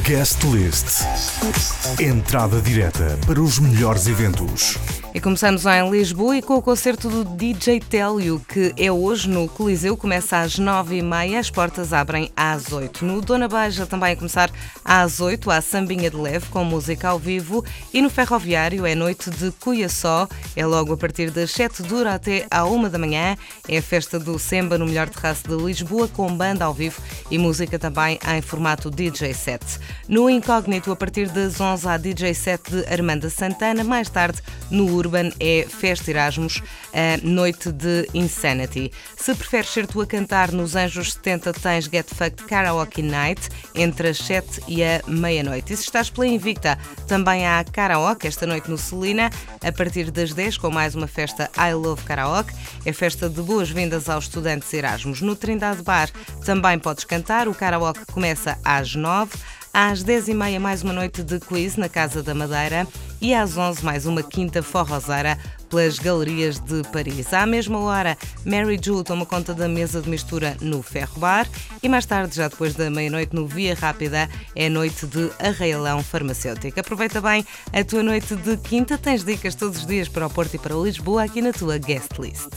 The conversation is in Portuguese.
Guest List. Entrada direta para os melhores eventos. E começamos em Lisboa e com o concerto do DJ Télio, que é hoje no Coliseu, começa às 9h30, as portas abrem às 8h. No Dona Beija também a começar às 8h, há sambinha de leve com música ao vivo, e no Ferroviário é noite de cuia só, é logo a partir das 7h, dura até à 1h da manhã, é a festa do Semba no melhor terraço de Lisboa, com banda ao vivo e música também em formato DJ set. No Incógnito, a partir das 11h, há DJ set de Armanda Santana, mais tarde no Urban é Festa Erasmus, a noite de Insanity. Se preferes ser tu a cantar nos Anjos 70, tens Get Fucked Karaoke Night entre as 7h e a meia-noite. E se estás pela Invicta, também há karaoke esta noite no Celina, a partir das 10h, com mais uma festa I Love Karaoke. É festa de boas-vindas aos estudantes Erasmus. No Trindade Bar também podes cantar, o karaoke começa às 9h. Às 10h30, mais uma noite de quiz na Casa da Madeira e às 11h, mais uma quinta forrozeira pelas galerias de Paris. À mesma hora, Mary Ju toma conta da mesa de mistura no Ferro Bar e mais tarde, já depois da meia-noite, no Via Rápida, é noite de Arraialão Farmacêutico. Aproveita bem a tua noite de quinta, tens dicas todos os dias para o Porto e para Lisboa aqui na tua Guest List.